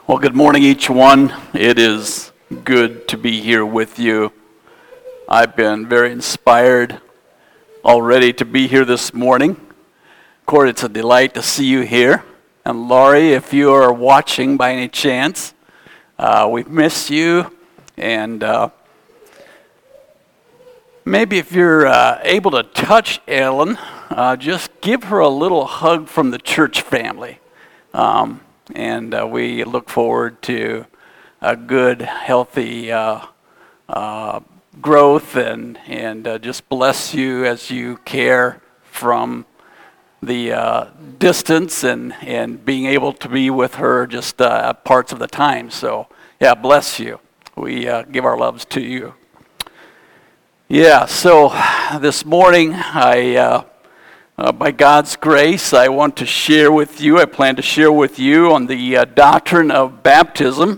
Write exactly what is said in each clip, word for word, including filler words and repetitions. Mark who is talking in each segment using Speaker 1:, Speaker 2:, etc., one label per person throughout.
Speaker 1: Well, good morning, each one. It is good to be here with you. I've been very inspired already to be here this morning. Court, it's a delight to see you here. And Laurie, if you are watching by any chance, uh, we've missed you. And uh, maybe if you're uh, able to touch Ellen, uh, just give her a little hug from the church family. Um, And uh, we look forward to a good, healthy uh, uh, growth and, and uh, just bless you as you care from the uh, distance and, and being able to be with her just uh, parts of the time. So, yeah, bless you. We uh, give our loves to you. Yeah, so this morning I... Uh, Uh, by God's grace, I want to share with you, I plan to share with you on the uh, doctrine of baptism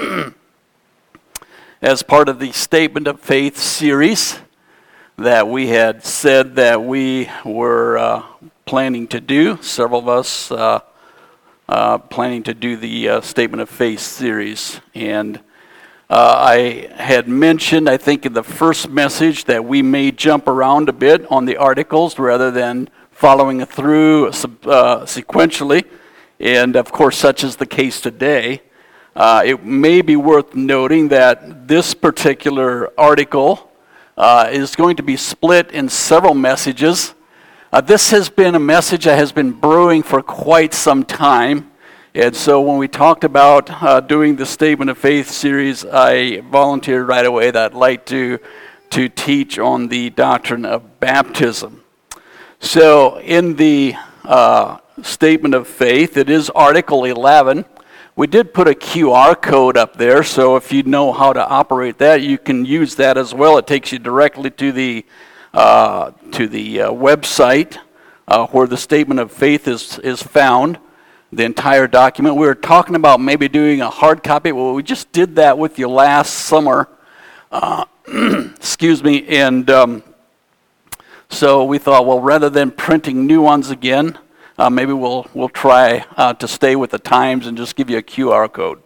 Speaker 1: as part of the Statement of Faith series that we had said that we were uh, planning to do. Several of us uh, uh, planning to do the uh, Statement of Faith series. And uh, I had mentioned, I think in the first message, that we may jump around a bit on the articles rather than following through uh, sequentially, and of course such is the case today. Uh, it may be worth noting that this particular article uh, is going to be split in several messages. Uh, this has been a message that has been brewing for quite some time, and so when we talked about uh, doing the Statement of Faith series, I volunteered right away that I'd like to, to teach on the doctrine of baptism. So in the uh, Statement of Faith, it is Article eleven. We did put a Q R code up there, so if you know how to operate that, you can use that as well. It takes you directly to the uh, to the uh, website uh, where the Statement of Faith is, is found, the entire document. We were talking about maybe doing a hard copy. Well, we just did that with you last summer. Uh, excuse me, and... Um, So we thought, well, rather than printing new ones again, uh, maybe we'll we'll try uh, to stay with the times and just give you a Q R code.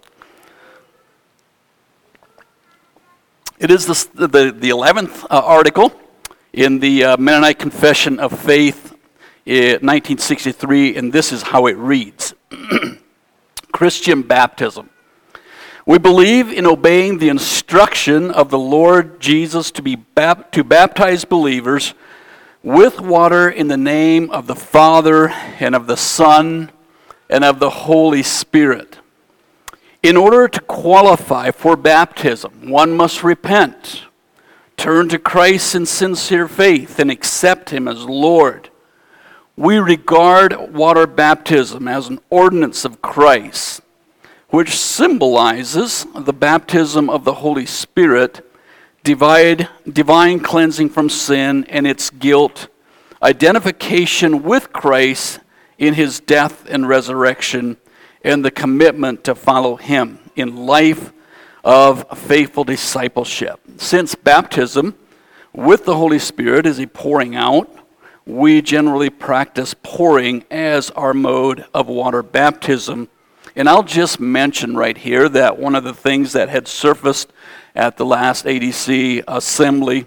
Speaker 1: It is the the, the eleventh uh, article in the uh, Mennonite Confession of Faith in nineteen sixty-three, and this is how it reads. Christian baptism. We believe in obeying the instruction of the Lord Jesus to be bap- to baptize believers with water in the name of the Father and of the Son and of the Holy Spirit. In order to qualify for baptism, one must repent, turn to Christ in sincere faith, and accept Him as Lord. We regard water baptism as an ordinance of Christ, which symbolizes the baptism of the Holy Spirit, Divide, divine cleansing from sin and its guilt, identification with Christ in His death and resurrection, and the commitment to follow Him in life of faithful discipleship. Since baptism with the Holy Spirit is a pouring out, we generally practice pouring as our mode of water baptism. And I'll just mention right here that one of the things that had surfaced at the last A D C assembly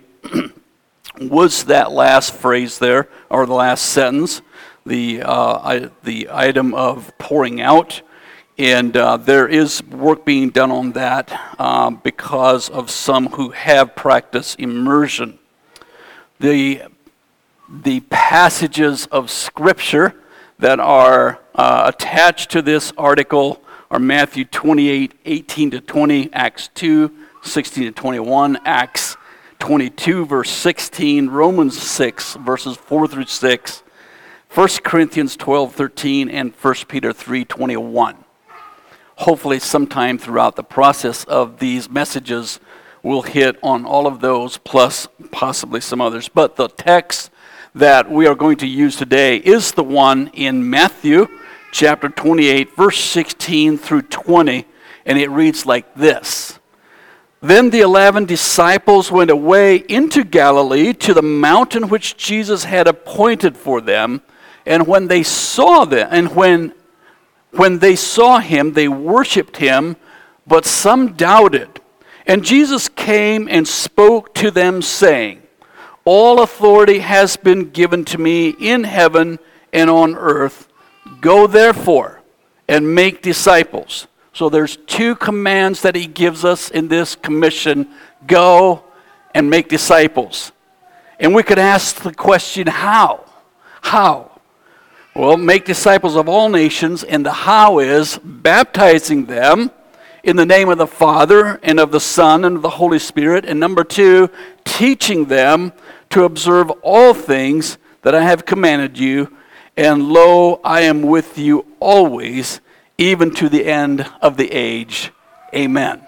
Speaker 1: was that last phrase there, or the last sentence, the uh, I, the item of pouring out. And uh, there is work being done on that uh, because of some who have practiced immersion. The, the passages of Scripture that are uh, attached to this article are Matthew twenty-eight, eighteen to twenty, Acts two, sixteen to twenty-one, Acts twenty-two, verse sixteen, Romans six, verses four through six, First Corinthians twelve, thirteen, and First Peter three, twenty-one. Hopefully sometime throughout the process of these messages, we'll hit on all of those, plus possibly some others. But the text that we are going to use today is the one in Matthew chapter twenty-eight, verse sixteen through twenty, and it reads like this. Then the eleven disciples went away into Galilee to the mountain which Jesus had appointed for them, and when they saw them, and when When they saw him, they worshipped him, but some doubted. And Jesus came and spoke to them, saying, All authority has been given to me in heaven and on earth. Go therefore and make disciples. So there's two commands that he gives us in this commission. Go and make disciples. And we could ask the question, how? How? Well, make disciples of all nations, and the how is baptizing them in the name of the Father and of the Son and of the Holy Spirit. And number two, teaching them to observe all things that I have commanded you. And lo, I am with you always, even to the end of the age. Amen.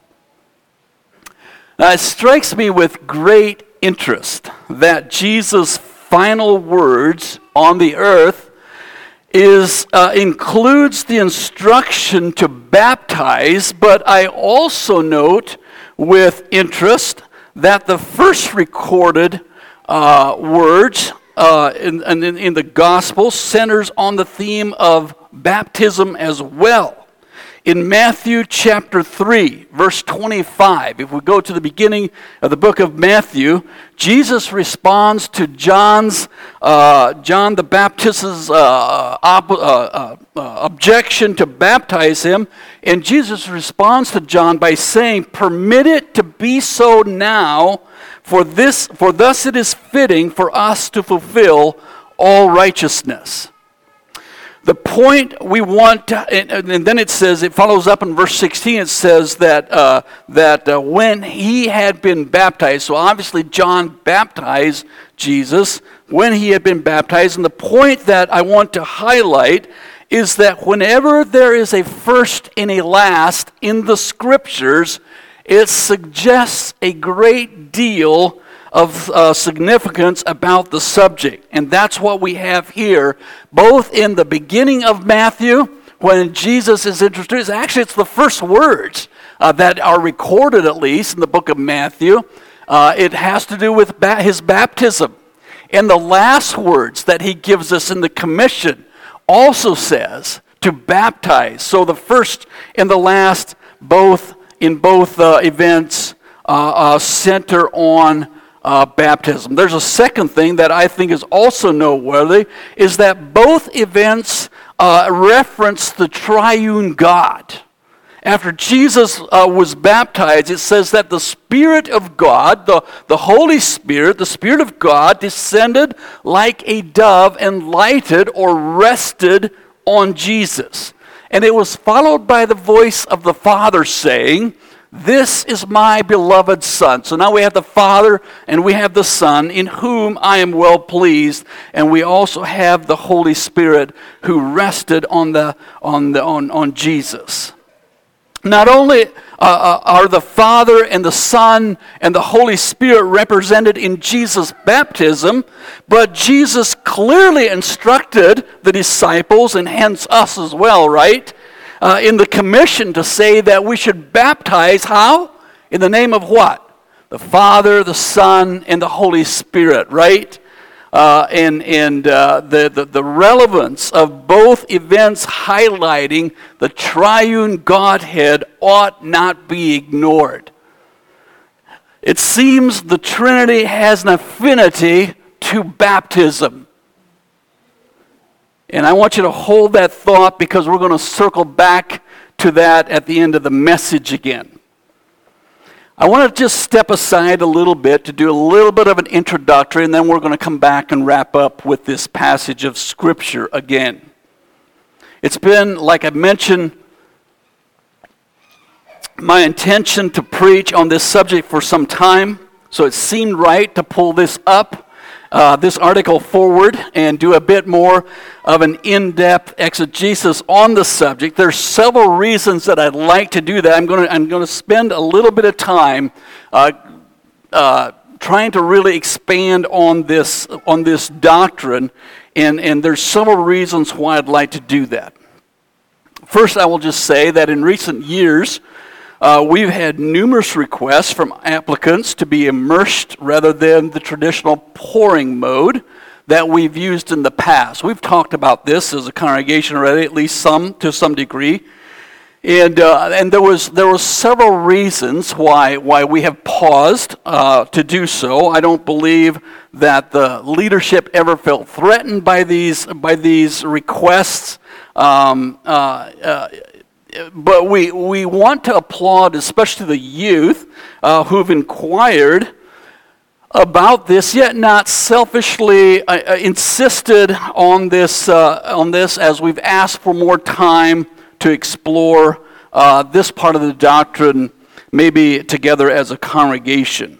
Speaker 1: Now, it strikes me with great interest that Jesus' final words on the earth is uh, includes the instruction to baptize, but I also note with interest that the first recorded uh, words uh, in, in, in the gospel centers on the theme of baptism as well. In Matthew chapter three, verse twenty-five, if we go to the beginning of the book of Matthew, Jesus responds to John's, uh, John the Baptist's uh, op- uh, uh, uh, objection to baptize him, and Jesus responds to John by saying, "Permit it to be so now, for this, for thus it is fitting for us to fulfill all righteousness." The point we want to, and, and then it says, it follows up in verse sixteen, it says that uh, that uh, when he had been baptized, so obviously John baptized Jesus when he had been baptized, and the point that I want to highlight is that whenever there is a first and a last in the Scriptures, it suggests a great deal of uh, significance about the subject. And that's what we have here, both in the beginning of Matthew, when Jesus is introduced. Actually, it's the first words uh, that are recorded, at least, in the book of Matthew. Uh, it has to do with ba- his baptism. And the last words that he gives us in the commission also says to baptize. So the first and the last, both in both uh, events, uh, uh, center on Uh, baptism. There's a second thing that I think is also noteworthy, is that both events uh, reference the triune God. After Jesus uh, was baptized, it says that the Spirit of God, the, the Holy Spirit, the Spirit of God descended like a dove and lighted or rested on Jesus. And it was followed by the voice of the Father saying, "This is my beloved Son." So now we have the Father and we have the Son, in whom I am well pleased, and we also have the Holy Spirit who rested on the on the on, on Jesus. Not only uh, are the Father and the Son and the Holy Spirit represented in Jesus' baptism, but Jesus clearly instructed the disciples, and hence us as well, right? Uh, in the commission to say that we should baptize, how? In the name of what? The Father, the Son, and the Holy Spirit, right? Uh, and and uh, the, the, the relevance of both events highlighting the triune Godhead ought not be ignored. It seems the Trinity has an affinity to baptism. And I want you to hold that thought, because we're going to circle back to that at the end of the message again. I want to just step aside a little bit to do a little bit of an introductory, and then we're going to come back and wrap up with this passage of Scripture again. It's been, like I mentioned, my intention to preach on this subject for some time, so it seemed right to pull this up. Uh, this article forward and do a bit more of an in-depth exegesis on the subject. There's several reasons that I'd like to do that. I'm going to I'm going to spend a little bit of time uh, uh, trying to really expand on this on this doctrine, and and there's several reasons why I'd like to do that. First, I will just say that in recent years, Uh, we've had numerous requests from applicants to be immersed rather than the traditional pouring mode that we've used in the past. We've talked about this as a congregation already, at least some to some degree. And uh, and there was there was several reasons why why we have paused uh, to do so. I don't believe that the leadership ever felt threatened by these by these requests. Um, uh, uh, but we we want to applaud, especially the youth uh, who've inquired about this, yet not selfishly uh, insisted on this uh, on this as we've asked for more time to explore uh, this part of the doctrine, maybe together as a congregation.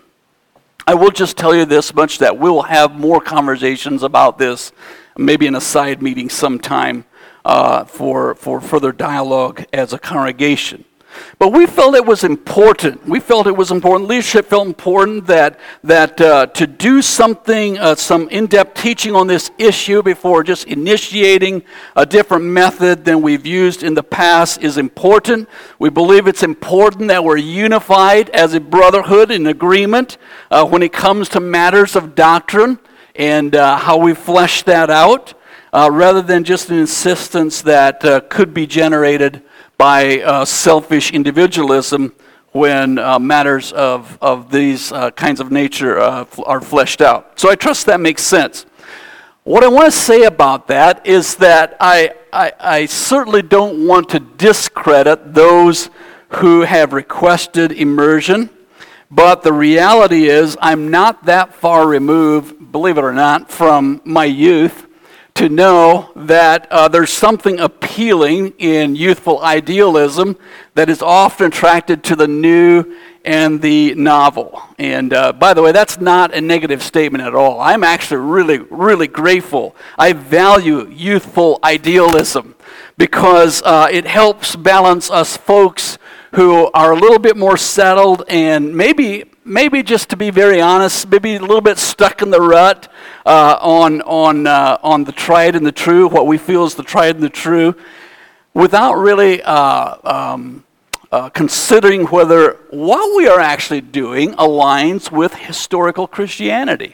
Speaker 1: I will just tell you this much, that we'll have more conversations about this, maybe in a side meeting sometime uh, for, for further dialogue as a congregation. But we felt it was important. We felt it was important. Leadership felt important that that uh, to do something, uh, some in-depth teaching on this issue before just initiating a different method than we've used in the past is important. We believe it's important that we're unified as a brotherhood in agreement uh, when it comes to matters of doctrine and uh, how we flesh that out, uh, rather than just an insistence that uh, could be generated by uh, selfish individualism when uh, matters of, of these uh, kinds of nature uh, are fleshed out. So I trust that makes sense. What I want to say about that is that I, I, I certainly don't want to discredit those who have requested immersion, but the reality is I'm not that far removed, believe it or not, from my youth to know that uh, there's something appealing in youthful idealism that is often attracted to the new and the novel. And uh, by the way, that's not a negative statement at all. I'm actually really, really grateful. I value youthful idealism because uh, it helps balance us folks who are a little bit more settled and maybe maybe just to be very honest, maybe a little bit stuck in the rut uh, on on uh, on the tried and the true, what we feel is the tried and the true, without really uh, um, uh, considering whether what we are actually doing aligns with historical Christianity.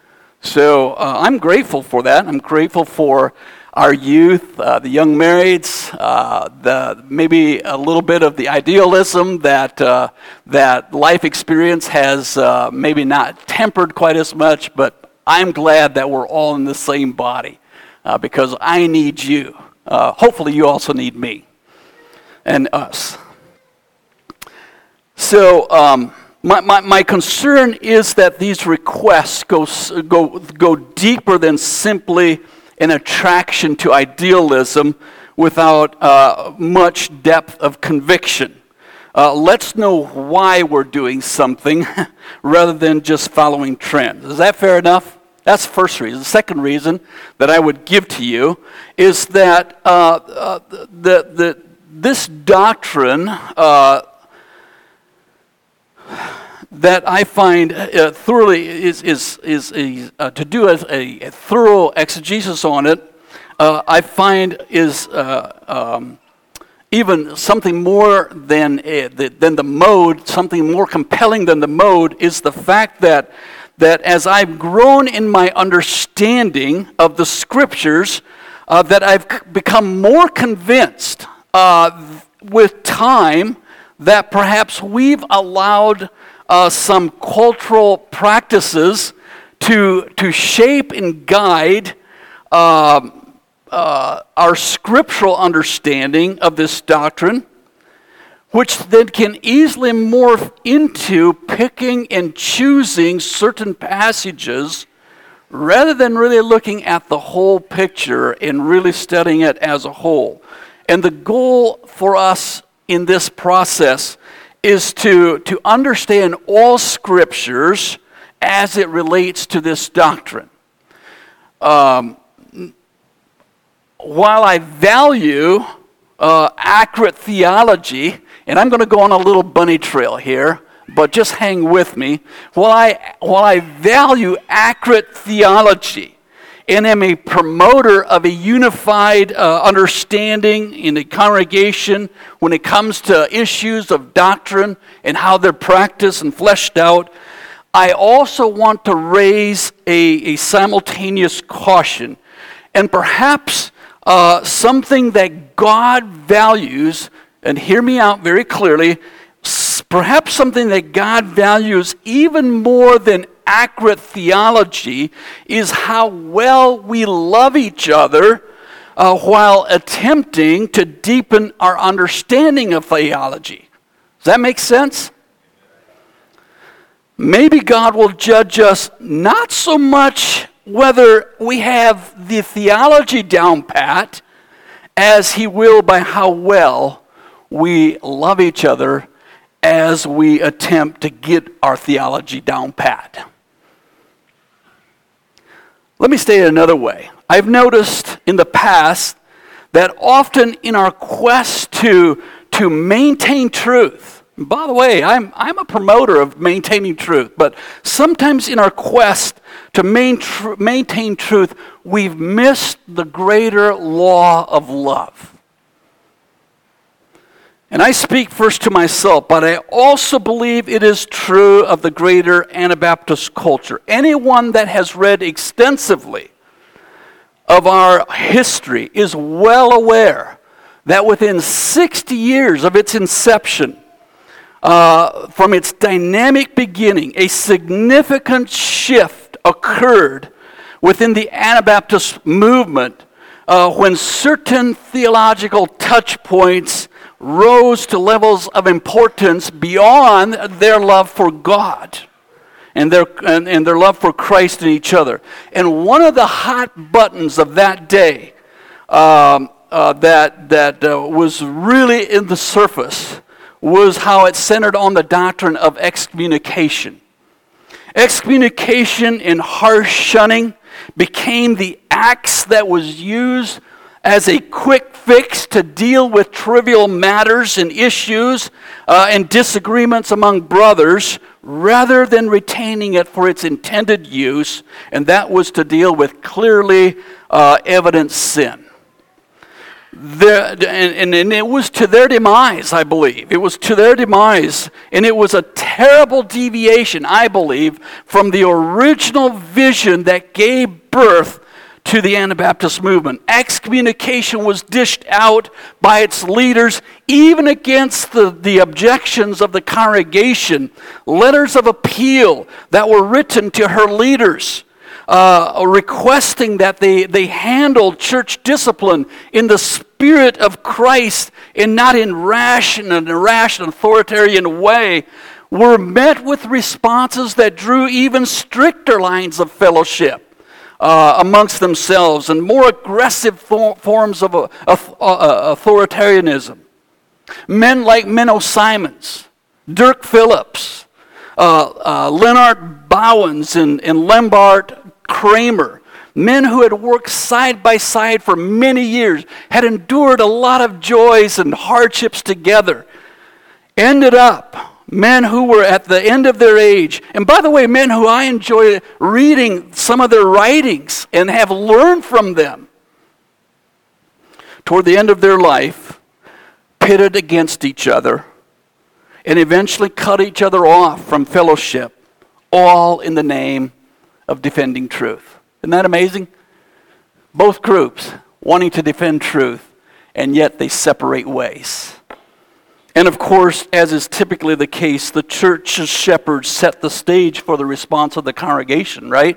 Speaker 1: So uh, I'm grateful for that. I'm grateful for our youth, uh, the young marrieds, uh, the maybe a little bit of the idealism that uh, that life experience has uh, maybe not tempered quite as much, but I'm glad that we're all in the same body uh, because I need you. Uh, hopefully you also need me and us. So um, my, my, my concern is that these requests go, go, go deeper than simply an attraction to idealism without uh, much depth of conviction. Uh, let's know why we're doing something rather than just following trends. Is that fair enough? That's the first reason. The second reason that I would give to you is that uh, uh, the, the, this doctrine uh, that I find uh, thoroughly is is is a, uh, to do a, a thorough exegesis on it. Uh, I find is uh, um, even something more than a, the, than the mode, something more compelling than the mode is the fact that that as I've grown in my understanding of the Scriptures, uh, that I've c- become more convinced uh, with time that perhaps we've allowed Uh, some cultural practices to to shape and guide uh, uh, our scriptural understanding of this doctrine, which then can easily morph into picking and choosing certain passages rather than really looking at the whole picture and really studying it as a whole. And the goal for us in this process is to, to understand all scriptures as it relates to this doctrine. Um, while I value uh, accurate theology, and I'm going to go on a little bunny trail here, but just hang with me. While I, while I value accurate theology and am a promoter of a unified uh, understanding in a congregation when it comes to issues of doctrine and how they're practiced and fleshed out, I also want to raise a, a simultaneous caution, and perhaps uh, something that God values, and hear me out very clearly, s- perhaps something that God values even more than accurate theology is how well we love each other uh, while attempting to deepen our understanding of theology. Does that make sense? Maybe God will judge us not so much whether we have the theology down pat as he will by how well we love each other as we attempt to get our theology down pat. Let me state it another way. I've noticed in the past that often in our quest to, to maintain truth, and by the way, I'm, I'm a promoter of maintaining truth, but sometimes in our quest to main tr- maintain truth, we've missed the greater law of love. And I speak first to myself, but I also believe it is true of the greater Anabaptist culture. Anyone that has read extensively of our history is well aware that within sixty years of its inception, uh, from its dynamic beginning, a significant shift occurred within the Anabaptist movement uh, when certain theological touch points rose to levels of importance beyond their love for God and their and, and their love for Christ and each other. And one of the hot buttons of that day um, uh, that that uh, was really in the surface was how it centered on the doctrine of excommunication. Excommunication and harsh shunning became the axe that was used as a quick fix to deal with trivial matters and issues uh, and disagreements among brothers, rather than retaining it for its intended use, and that was to deal with clearly uh, evident sin. There, and, and, and it was to their demise, I believe. It was to their demise, and it was a terrible deviation, I believe, from the original vision that gave birth to the Anabaptist movement. Excommunication was dished out by its leaders, even against the, the objections of the congregation. Letters of appeal that were written to her leaders, uh, requesting that they, they handle church discipline in the spirit of Christ and not in rash and an rash and authoritarian way, were met with responses that drew even stricter lines of fellowship Uh, amongst themselves, and more aggressive for, forms of uh, uh, authoritarianism. Men like Menno Simons, Dirk Phillips, uh, uh, Leonard Bowens, and, and Lambert Kramer, men who had worked side by side for many years, had endured a lot of joys and hardships together, ended up men who were at the end of their age, and by the way, men who I enjoy reading some of their writings and have learned from them, toward the end of their life, pitted against each other and eventually cut each other off from fellowship, all in the name of defending truth. Isn't that amazing? Both groups wanting to defend truth, and yet they separate ways. And of course, as is typically the case, the church's shepherds set the stage for the response of the congregation, right?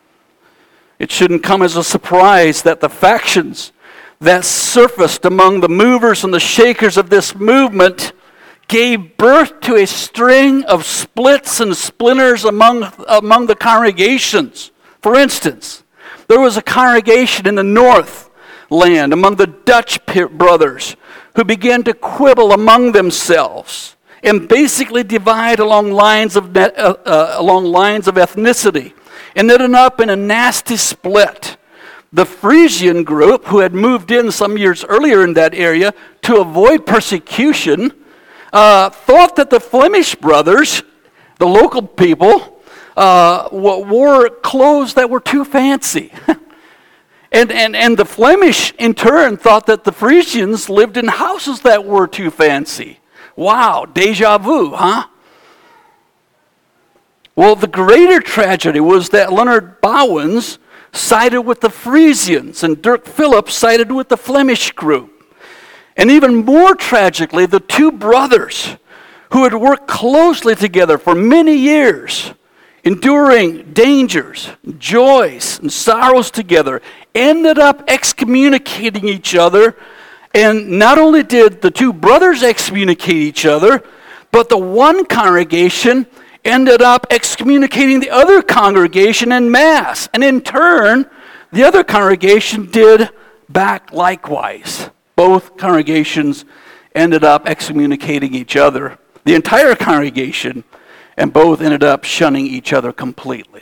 Speaker 1: It shouldn't come as a surprise that the factions that surfaced among the movers and the shakers of this movement gave birth to a string of splits and splinters among, among the congregations. For instance, there was a congregation in the north land among the Dutch brothers who began to quibble among themselves and basically divide along lines of uh, uh, along lines of ethnicity, and ended up in a nasty split. The Frisian group, who had moved in some years earlier in that area to avoid persecution, uh, thought that the Flemish brothers, the local people, uh, wore clothes that were too fancy. And, and and the Flemish, in turn, thought that the Frisians lived in houses that were too fancy. Wow, deja vu, huh? Well, the greater tragedy was that Leonard Bowens sided with the Frisians and Dirk Phillips sided with the Flemish group. And even more tragically, the two brothers who had worked closely together for many years, enduring dangers, joys, and sorrows together, ended up excommunicating each other. And not only did the two brothers excommunicate each other, but the one congregation ended up excommunicating the other congregation en masse. And in turn, the other congregation did back likewise. Both congregations ended up excommunicating each other, the entire congregation, and both ended up shunning each other completely.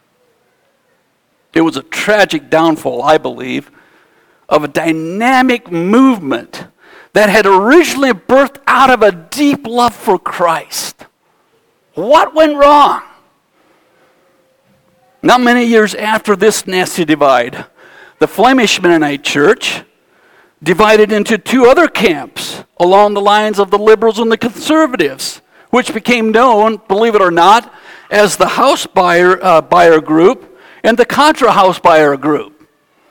Speaker 1: It was a tragic downfall, I believe, of a dynamic movement that had originally birthed out of a deep love for Christ. What went wrong? Not many years after this nasty divide, the Flemish Mennonite Church divided into two other camps along the lines of the liberals and the conservatives, which became known, believe it or not, as the House Buyer, uh, Buyer Group and the Contra House Buyer Group.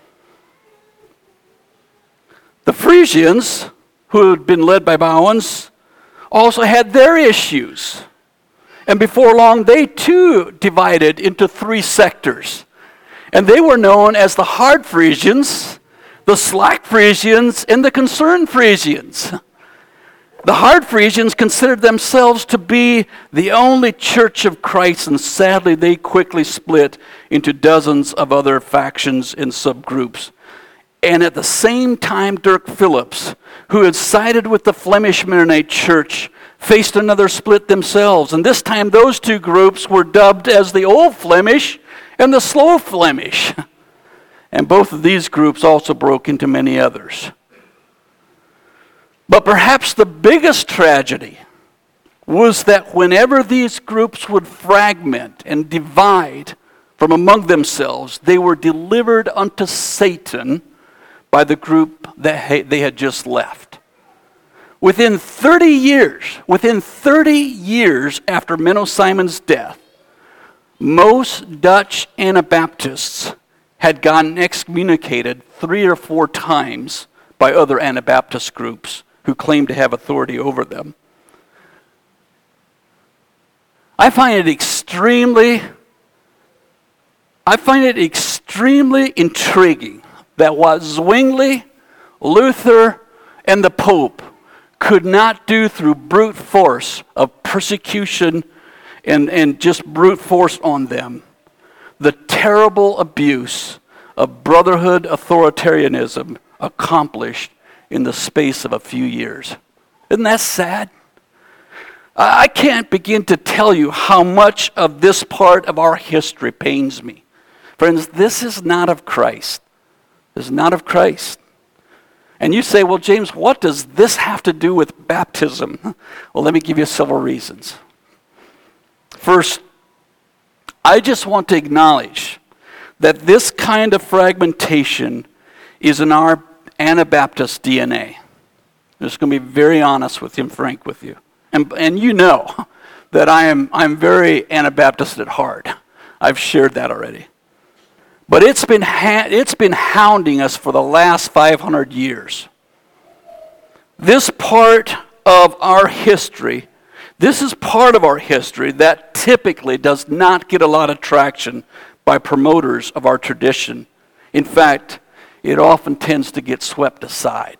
Speaker 1: The Frisians, who had been led by Bowens, also had their issues. And before long, they too divided into three sectors. And they were known as the Hard Frisians, the Slack Frisians, and the Concerned Frisians. The Hard Frisians considered themselves to be the only church of Christ, and sadly they quickly split into dozens of other factions and subgroups. And at the same time, Dirk Phillips, who had sided with the Flemish Mennonite Church, faced another split themselves. And this time those two groups were dubbed as the Old Flemish and the Slow Flemish. And both of these groups also broke into many others. But perhaps the biggest tragedy was that whenever these groups would fragment and divide from among themselves, they were delivered unto Satan by the group that they had just left. Within thirty years, within thirty years after Menno Simon's death, most Dutch Anabaptists had gotten excommunicated three or four times by other Anabaptist groups who claimed to have authority over them. I find it extremely, I find it extremely intriguing that what Zwingli, Luther, and the Pope could not do through brute force of persecution and, and just brute force on them, the terrible abuse of brotherhood authoritarianism accomplished in the space of a few years. Isn't that sad? I can't begin to tell you how much of this part of our history pains me. Friends, this is not of Christ. This is not of Christ. And you say, well, James, what does this have to do with baptism? Well, let me give you several reasons. First, I just want to acknowledge that this kind of fragmentation is in our Anabaptist D N A. I'm just going to be very honest with you and frank with you. And, and you know that I am I'm very Anabaptist at heart. I've shared that already. But it's been ha- it's been hounding us for the last five hundred years. This part of our history, this is part of our history that typically does not get a lot of traction by promoters of our tradition. In fact, it often tends to get swept aside.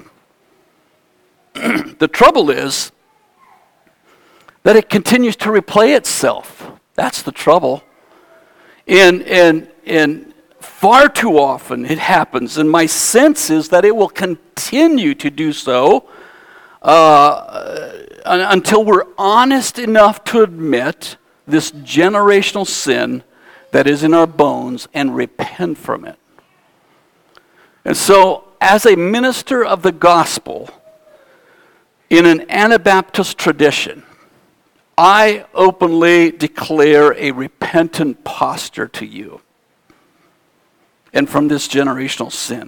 Speaker 1: The trouble is that it continues to replay itself. That's the trouble. And, and, and far too often it happens, and my sense is that it will continue to do so uh, until we're honest enough to admit this generational sin that is in our bones and repent from it. And so, as a minister of the gospel in an Anabaptist tradition, I openly declare a repentant posture to you and from this generational sin.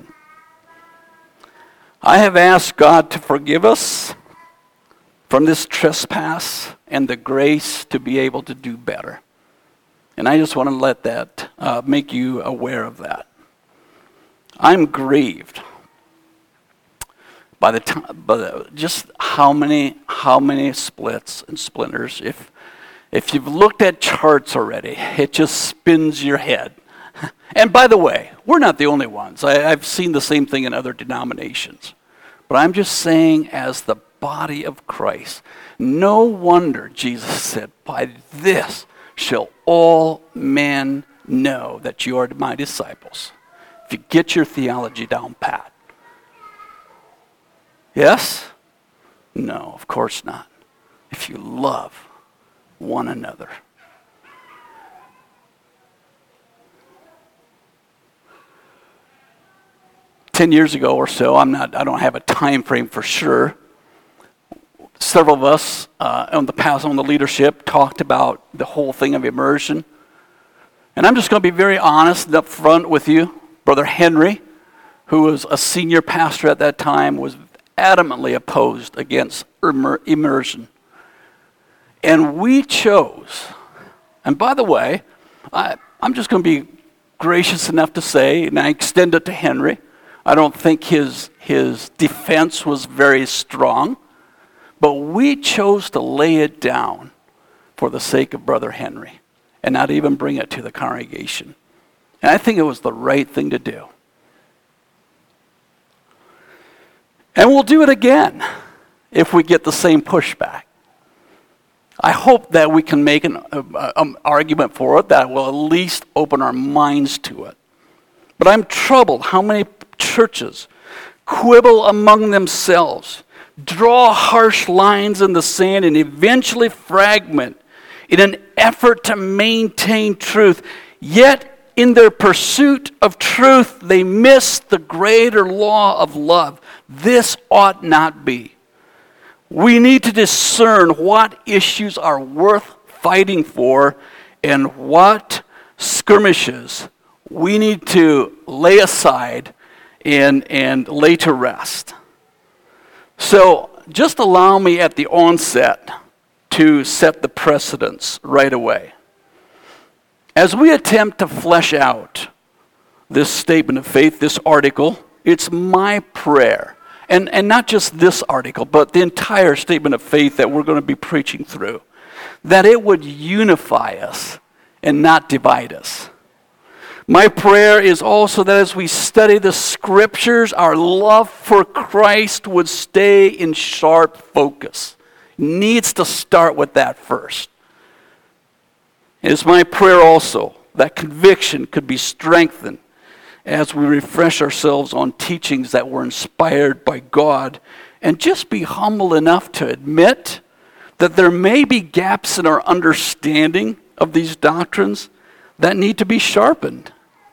Speaker 1: I have asked God to forgive us from this trespass and the grace to be able to do better. And I just want to let that uh, make you aware of that. I'm grieved by the time, by the, just how many how many splits and splinters. If if you've looked at charts already, it just spins your head. And by the way, we're not the only ones. I, I've seen the same thing in other denominations. But I'm just saying, as the body of Christ, no wonder Jesus said, "By this shall all men know that you are my disciples." If you get your theology down pat. Yes? No, of course not. If you love one another. Ten years ago or so, I'm not, I don't have a time frame for sure, several of us uh, on the past, on the leadership, talked about the whole thing of immersion. And I'm just going to be very honest and up front with you. Brother Henry, who was a senior pastor at that time, was adamantly opposed against immer- immersion. And we chose, and by the way, I, I'm just going to be gracious enough to say, and I extend it to Henry, I don't think his, his defense was very strong, but we chose to lay it down for the sake of Brother Henry and not even bring it to the congregation. And I think it was the right thing to do. And we'll do it again if we get the same pushback. I hope that we can make an uh, um, argument for it that will at least open our minds to it. But I'm troubled how many churches quibble among themselves, draw harsh lines in the sand, and eventually fragment in an effort to maintain truth. Yet, in their pursuit of truth, they miss the greater law of love. This ought not be. We need to discern what issues are worth fighting for and what skirmishes we need to lay aside and, and lay to rest. So just allow me at the onset to set the precedence right away. As we attempt to flesh out this statement of faith, this article, it's my prayer, and, and not just this article, but the entire statement of faith that we're going to be preaching through, that it would unify us and not divide us. My prayer is also that as we study the scriptures, our love for Christ would stay in sharp focus. Needs to start with that first. It is my prayer also that conviction could be strengthened as we refresh ourselves on teachings that were inspired by God, and just be humble enough to admit that there may be gaps in our understanding of these doctrines that need to be sharpened.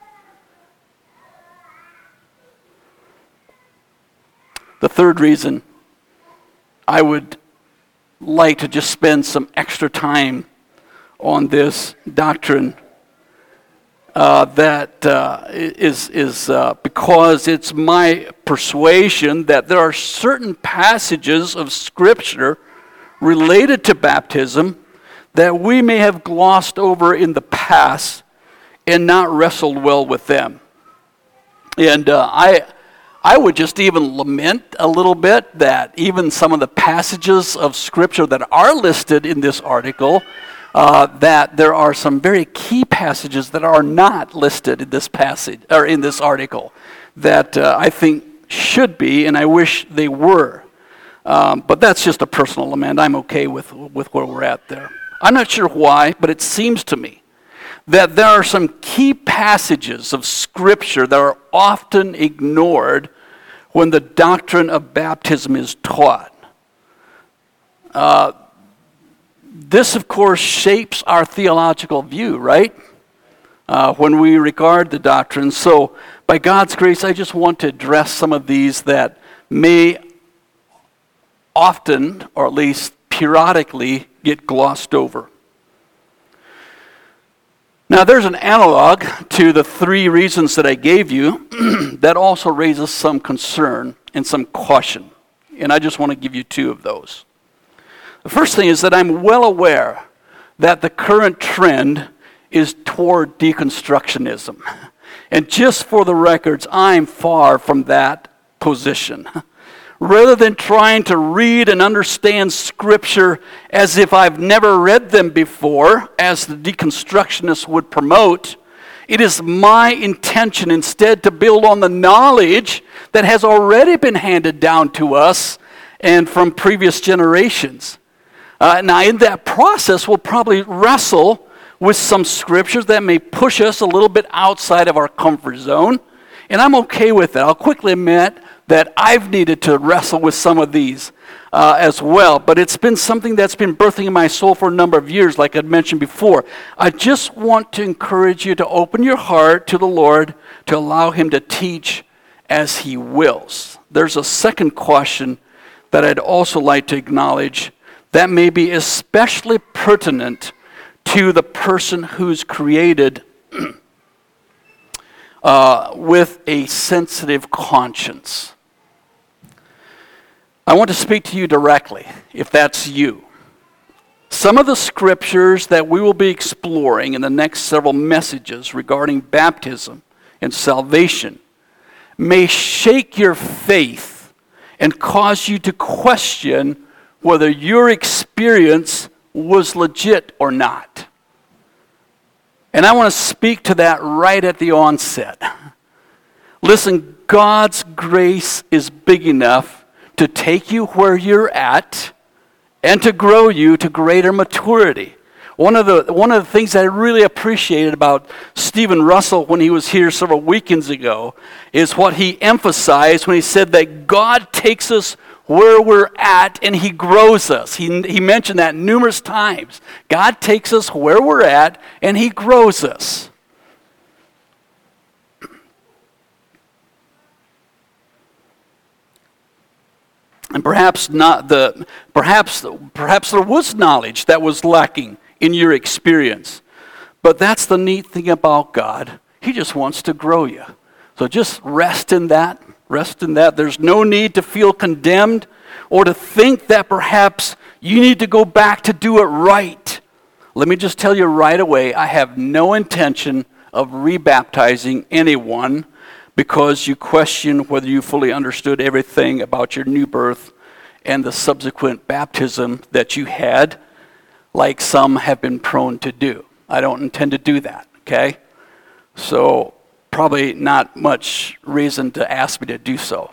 Speaker 1: The third reason I would like to just spend some extra time on this doctrine uh, that uh, is, is uh, because it's my persuasion that there are certain passages of Scripture related to baptism that we may have glossed over in the past and not wrestled well with them. And uh, I... I would just even lament a little bit that even some of the passages of Scripture that are listed in this article, uh, that there are some very key passages that are not listed in this passage or in this article that uh, I think should be, and I wish they were. Um, but that's just a personal lament. I'm okay with with where we're at there. I'm not sure why, but it seems to me that there are some key passages of Scripture that are often ignored when the doctrine of baptism is taught. Uh, this, of course, shapes our theological view, right? Uh, when we regard the doctrine. So, by God's grace, I just want to address some of these that may often, or at least periodically, get glossed over. Now, there's an analog to the three reasons that I gave you that also raises some concern and some caution. And I just want to give you two of those. The first thing is that I'm well aware that the current trend is toward deconstructionism. And just for the records, I'm far from that position. Rather than trying to read and understand Scripture as if I've never read them before, as the deconstructionists would promote, it is my intention instead to build on the knowledge that has already been handed down to us and from previous generations. Uh, now, in that process, we'll probably wrestle with some scriptures that may push us a little bit outside of our comfort zone, and I'm okay with that. I'll quickly admit that I've needed to wrestle with some of these uh, as well, but it's been something that's been birthing in my soul for a number of years, like I'd mentioned before. I just want to encourage you to open your heart to the Lord, to allow Him to teach as He wills. There's a second question that I'd also like to acknowledge that may be especially pertinent to the person who's created uh, with a sensitive conscience. I want to speak to you directly, if that's you. Some of the scriptures that we will be exploring in the next several messages regarding baptism and salvation may shake your faith and cause you to question whether your experience was legit or not. And I want to speak to that right at the onset. Listen, God's grace is big enough to take you where you're at and to grow you to greater maturity. One of the one of the things that I really appreciated about Stephen Russell when he was here several weekends ago is what he emphasized when he said that God takes us where we're at and He grows us. He, he mentioned that numerous times. God takes us where we're at and He grows us. And perhaps not the perhaps perhaps there was knowledge that was lacking in your experience. But that's the neat thing about God. He just wants to grow you. So just rest in that. Rest in that. There's no need to feel condemned or to think that perhaps you need to go back to do it right. Let me just tell you right away, I have no intention of rebaptizing anyone because you question whether you fully understood everything about your new birth and the subsequent baptism that you had, like some have been prone to do. I don't intend to do that, okay? So probably not much reason to ask me to do so.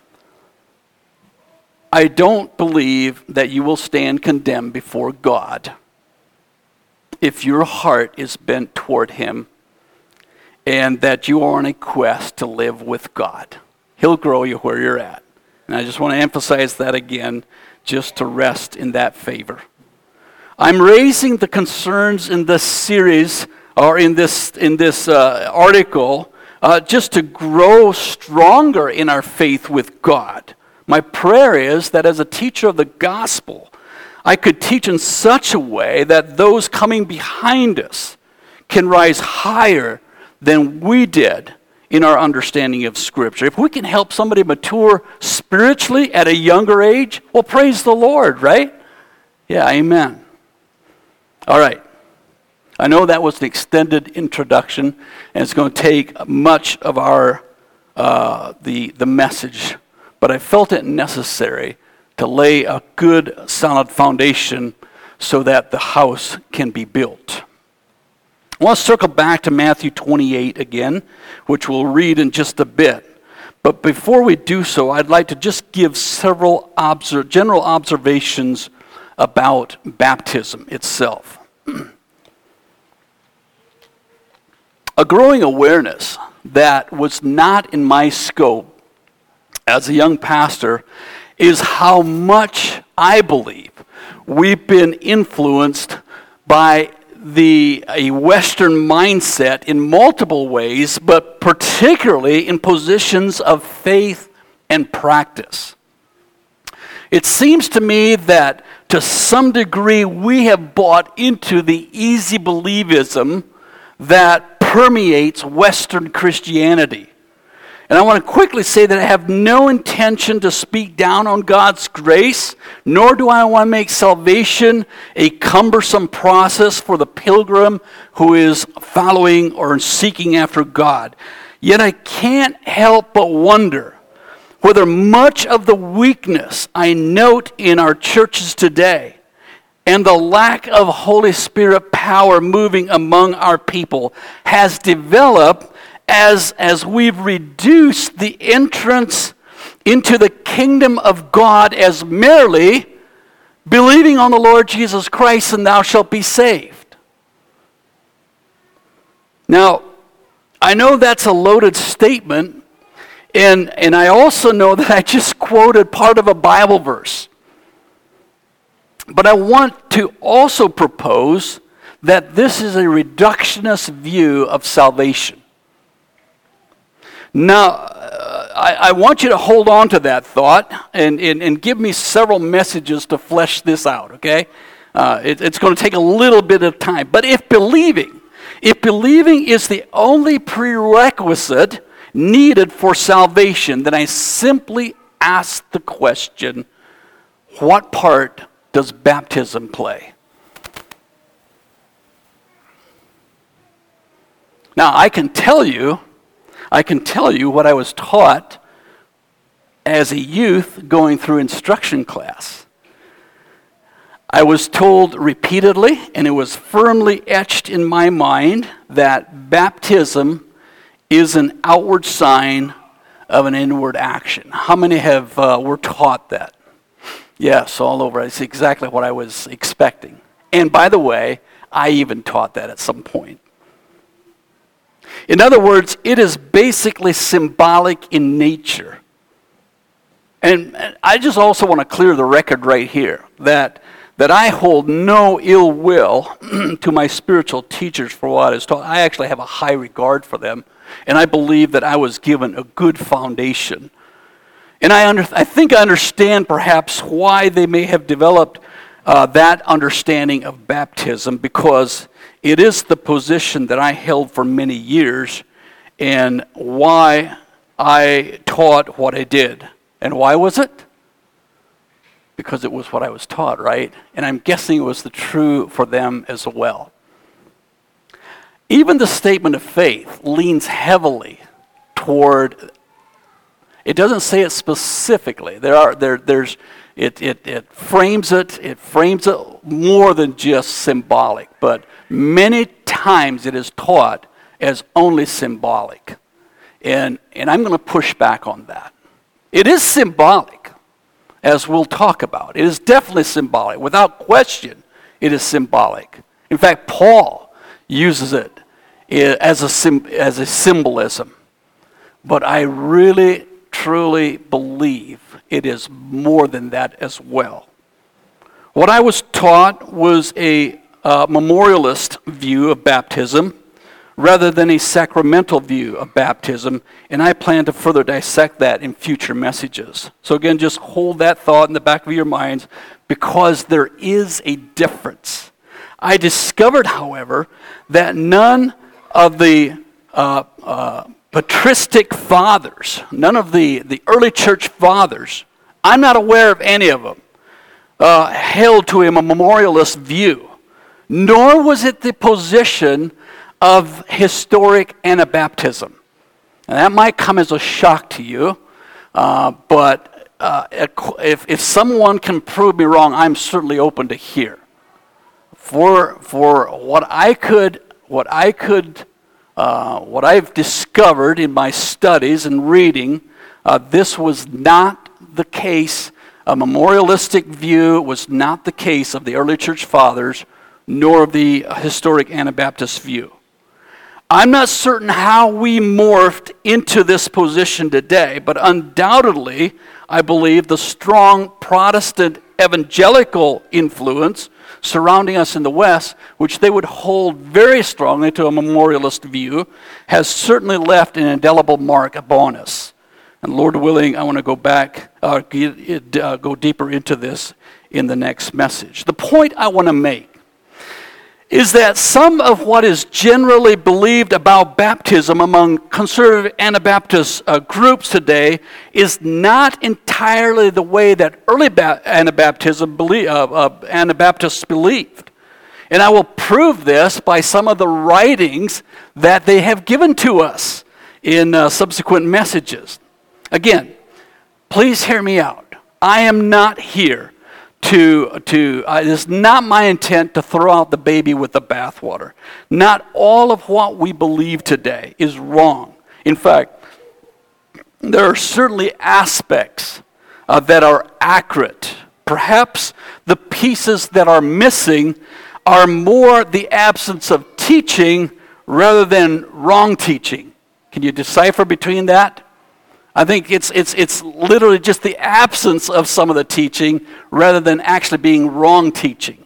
Speaker 1: I don't believe that you will stand condemned before God if your heart is bent toward Him and that you are on a quest to live with God. He'll grow you where you're at. And I just want to emphasize that again, just to rest in that favor. I'm raising the concerns in this series, or in this in this uh, article, uh, just to grow stronger in our faith with God. My prayer is that as a teacher of the gospel, I could teach in such a way that those coming behind us can rise higher than we did in our understanding of Scripture. If we can help somebody mature spiritually at a younger age, well, praise the Lord, right? Yeah, amen. All right. I know that was an extended introduction, and it's going to take much of our uh, the the message, but I felt it necessary to lay a good, solid foundation so that the house can be built. I want to circle back to Matthew twenty-eight again, which we'll read in just a bit. But before we do so, I'd like to just give several obser- general observations about baptism itself. A growing awareness that was not in my scope as a young pastor is how much I believe we've been influenced by the a Western mindset in multiple ways, but particularly in positions of faith and practice. It seems to me that to some degree we have bought into the easy believism that permeates Western Christianity. And I want to quickly say that I have no intention to speak down on God's grace, nor do I want to make salvation a cumbersome process for the pilgrim who is following or seeking after God. Yet I can't help but wonder whether much of the weakness I note in our churches today and the lack of Holy Spirit power moving among our people has developed as, as we've reduced the entrance into the kingdom of God as merely believing on the Lord Jesus Christ and thou shalt be saved. Now, I know that's a loaded statement, and, and I also know that I just quoted part of a Bible verse. But I want to also propose that this is a reductionist view of salvation. Now, uh, I, I want you to hold on to that thought and, and, and give me several messages to flesh this out, okay? Uh, it, it's going to take a little bit of time. But if believing, if believing is the only prerequisite needed for salvation, then I simply ask the question, what part does baptism play? Now, I can tell you, I can tell you what I was taught as a youth going through instruction class. I was told repeatedly, and it was firmly etched in my mind, that baptism is an outward sign of an inward action. How many have uh, were taught that? Yes, all over. It's exactly what I was expecting. And by the way, I even taught that at some point. In other words, it is basically symbolic in nature. And I just also want to clear the record right here that, that I hold no ill will to my spiritual teachers for what I was taught. I actually have a high regard for them, and I believe that I was given a good foundation. And I, under, I think I understand perhaps why they may have developed uh, that understanding of baptism, because it is the position that I held for many years and why I taught what I did. And why was it? Because it was what I was taught, right? And I'm guessing it was the true for them as well. Even the statement of faith leans heavily toward, it doesn't say it specifically. There are there there's it it it frames it, it frames it more than just symbolic, but many times it is taught as only symbolic. And and I'm going to push back on that. It is symbolic, as we'll talk about. It is definitely symbolic. Without question, it is symbolic. In fact, Paul uses it as a, as a symbolism. But I really, truly believe it is more than that as well. What I was taught was a uh, memorialist view of baptism rather than a sacramental view of baptism, and I plan to further dissect that in future messages. So again, just hold that thought in the back of your minds, because there is a difference. I discovered, however, that none of the uh, uh, patristic fathers, none of the, the early church fathers, I'm not aware of any of them, uh, held to a memorialist view, nor was it the position of historic Anabaptism. And that might come as a shock to you, uh, but uh, if, if someone can prove me wrong, I'm certainly open to hear. For for what I could, what I could, uh, what I've discovered in my studies and reading, uh, this was not the case. A memorialistic view was not the case of the early church fathers, nor of the historic Anabaptist view. I'm not certain how we morphed into this position today, but undoubtedly, I believe the strong Protestant evangelical influence surrounding us in the West, which they would hold very strongly to a memorialist view, has certainly left an indelible mark upon us. And Lord willing, I want to go back, uh, get, uh, go deeper into this in the next message. The point I want to make is that some of what is generally believed about baptism among conservative Anabaptist uh, groups today is not entirely the way that early ba- Anabaptism belie- uh, uh, Anabaptists believed. And I will prove this by some of the writings that they have given to us in uh, subsequent messages. Again, please hear me out. I am not here to, to uh, it is not my intent to throw out the baby with the bathwater. Not all of what we believe today is wrong. In fact, there are certainly aspects uh, that are accurate. Perhaps the pieces that are missing are more the absence of teaching rather than wrong teaching. Can you decipher between that? I think it's it's it's literally just the absence of some of the teaching rather than actually being wrong teaching.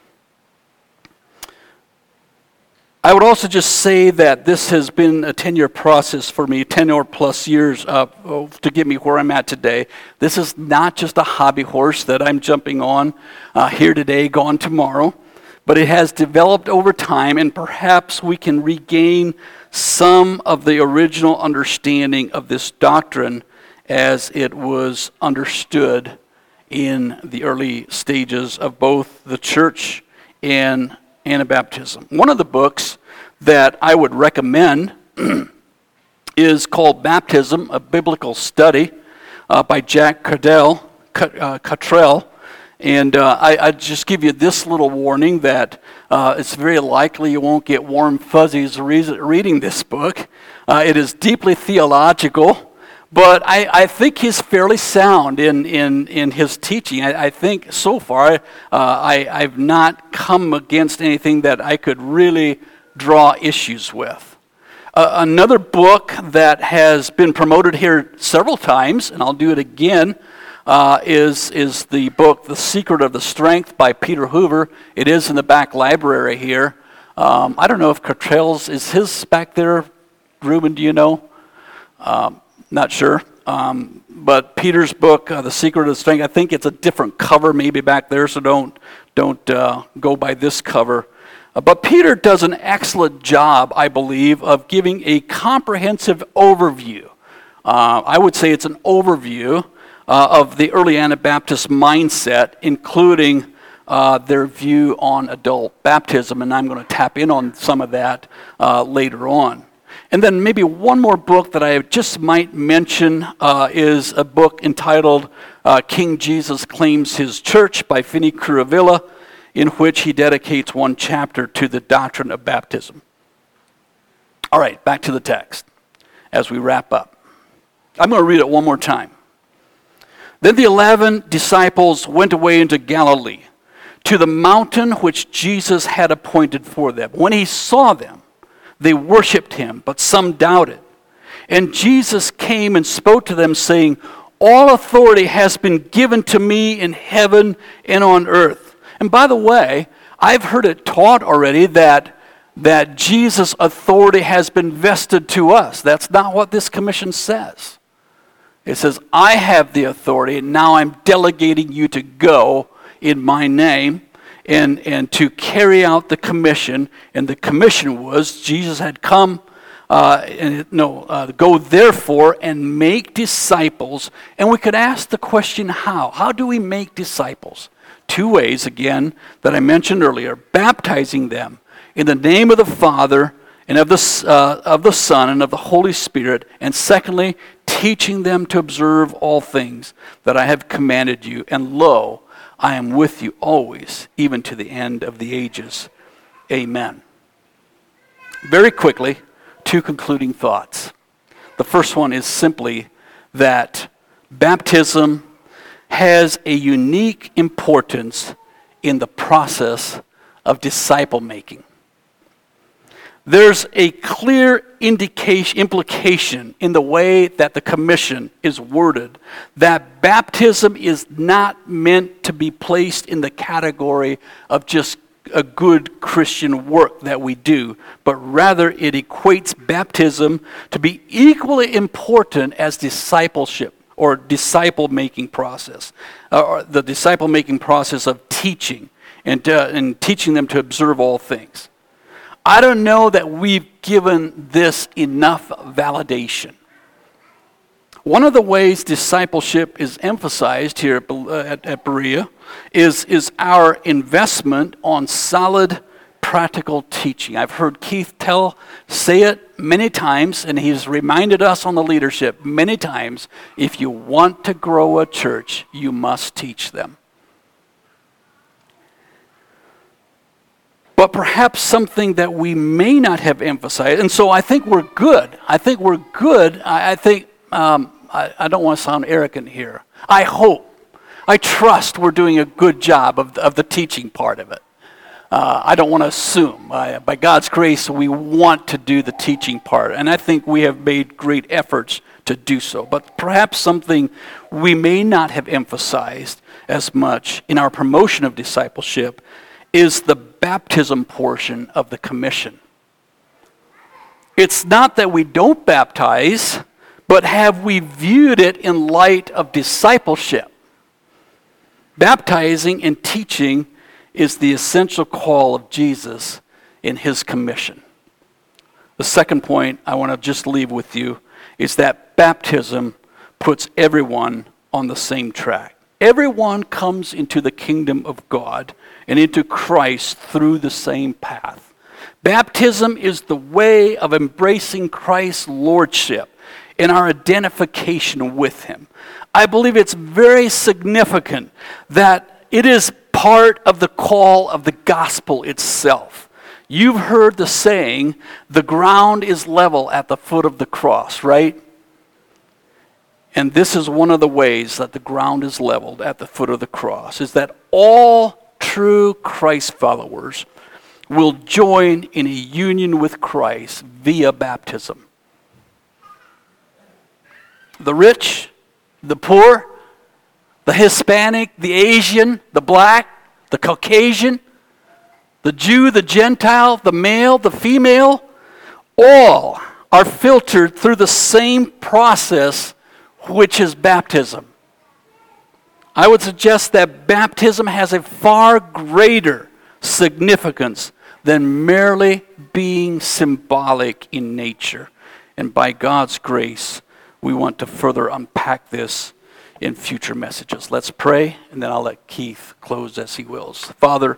Speaker 1: I would also just say that this has been a ten-year process for me, ten or plus years uh, to get me where I'm at today. This is not just a hobby horse that I'm jumping on uh, here today, gone tomorrow, but it has developed over time, and perhaps we can regain some of the original understanding of this doctrine as it was understood in the early stages of both the church and Anabaptism. One of the books that I would recommend is called Baptism, a Biblical Study uh, by Jack Cardell, uh, Cottrell. And uh, I, I just give you this little warning that uh, it's very likely you won't get warm fuzzies re- reading this book. Uh, it is deeply theological, but I, I think he's fairly sound in, in, in his teaching. I, I think so far uh, I, I've not come against anything that I could really draw issues with. Uh, another book that has been promoted here several times, and I'll do it again, Uh, is is the book The Secret of the Strength by Peter Hoover. It is in the back library here. Um, I don't know if Cottrell's, is his back there? Ruben, do you know? Um, not sure. Um, but Peter's book, uh, The Secret of the Strength, I think it's a different cover maybe back there, so don't, don't uh, go by this cover. Uh, but Peter does an excellent job, I believe, of giving a comprehensive overview. Uh, I would say it's an overview Uh, of the early Anabaptist mindset, including uh, their view on adult baptism, and I'm going to tap in on some of that uh, later on. And then maybe one more book that I just might mention uh, is a book entitled uh, King Jesus Claims His Church by Finney Curavilla, in which he dedicates one chapter to the doctrine of baptism. All right, back to the text as we wrap up. I'm going to read it one more time. Then the eleven disciples went away into Galilee, to the mountain which Jesus had appointed for them. When he saw them, they worshipped him, but some doubted. And Jesus came and spoke to them, saying, "All authority has been given to me in heaven and on earth." And by the way, I've heard it taught already that, that Jesus' authority has been vested to us. That's not what this commission says. It says, I have the authority, and now I'm delegating you to go in my name and, and to carry out the commission. And the commission was, Jesus had come, uh, and no, uh, go therefore and make disciples. And we could ask the question, how? How do we make disciples? Two ways, again, that I mentioned earlier. Baptizing them in the name of the Father and of the, uh, of the Son and of the Holy Spirit. And secondly, teaching them to observe all things that I have commanded you. And lo, I am with you always, even to the end of the ages. Amen. Very quickly, two concluding thoughts. The first one is simply that baptism has a unique importance in the process of disciple making. There's a clear indication, implication in the way that the commission is worded that baptism is not meant to be placed in the category of just a good Christian work that we do, but rather it equates baptism to be equally important as discipleship or disciple-making process, or the disciple-making process of teaching and, uh, and teaching them to observe all things. I don't know that we've given this enough validation. One of the ways discipleship is emphasized here at, at, at Berea is, is our investment on solid practical teaching. I've heard Keith tell, say it many times, and he's reminded us on the leadership many times, if you want to grow a church, you must teach them. But perhaps something that we may not have emphasized, and so I think we're good. I think we're good. I, I think, um, I, I don't want to sound arrogant here. I hope, I trust we're doing a good job of, of the teaching part of it. Uh, I don't want to assume. Uh, by God's grace, we want to do the teaching part, and I think we have made great efforts to do so. But perhaps something we may not have emphasized as much in our promotion of discipleship is the baptism portion of the commission. It's not that we don't baptize, but have we viewed it in light of discipleship? Baptizing and teaching is the essential call of Jesus in his commission. The second point I want to just leave with you is that baptism puts everyone on the same track. Everyone comes into the kingdom of God and into Christ through the same path. Baptism is the way of embracing Christ's lordship and our identification with him. I believe it's very significant that it is part of the call of the gospel itself. You've heard the saying, the ground is level at the foot of the cross, right? And this is one of the ways that the ground is leveled at the foot of the cross, is that all true Christ followers will join in a union with Christ via baptism. The rich, the poor, the Hispanic, the Asian, the black, the Caucasian, the Jew, the Gentile, the male, the female, all are filtered through the same process, which is baptism. I would suggest that baptism has a far greater significance than merely being symbolic in nature. And by God's grace, we want to further unpack this in future messages. Let's pray, and then I'll let Keith close as he wills. Father,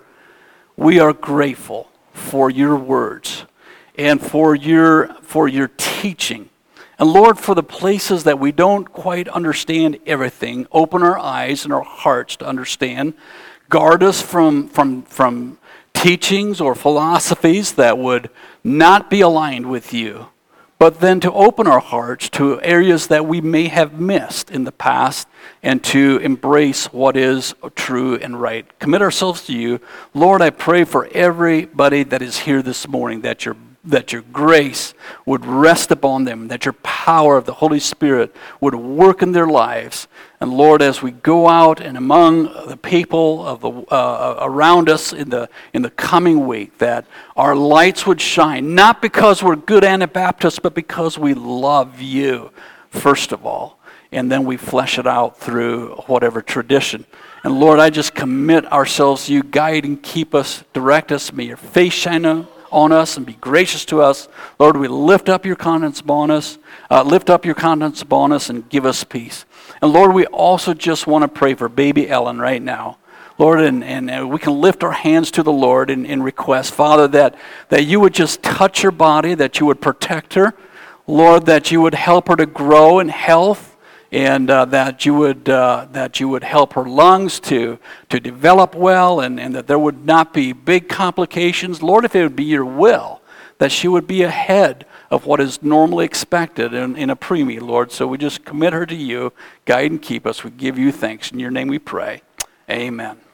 Speaker 1: we are grateful for your words and for your, for your teaching. And Lord, for the places that we don't quite understand everything, open our eyes and our hearts to understand. Guard us from, from, from teachings or philosophies that would not be aligned with you. But then to open our hearts to areas that we may have missed in the past and to embrace what is true and right. Commit ourselves to you. Lord, I pray for everybody that is here this morning that your that your grace would rest upon them, that your power of the Holy Spirit would work in their lives. And Lord, as we go out and among the people of the uh, around us in the in the coming week, that our lights would shine, not because we're good Anabaptists, but because we love you, first of all. And then we flesh it out through whatever tradition. And Lord, I just commit ourselves to you. Guide and keep us, direct us. May your face shine on on us and be gracious to us. Lord, we lift up your countenance upon us, uh, lift up your countenance upon us and give us peace. And Lord, we also just want to pray for baby Ellen right now. Lord, and, and, and we can lift our hands to the Lord in, in request, Father, that, that you would just touch her body, that you would protect her. Lord, that you would help her to grow in health. And uh, that you would uh, that you would help her lungs to to develop well, and, and that there would not be big complications. Lord, if it would be your will, that she would be ahead of what is normally expected in, in a preemie, Lord. So we just commit her to you. Guide and keep us. We give you thanks. In your name we pray. Amen.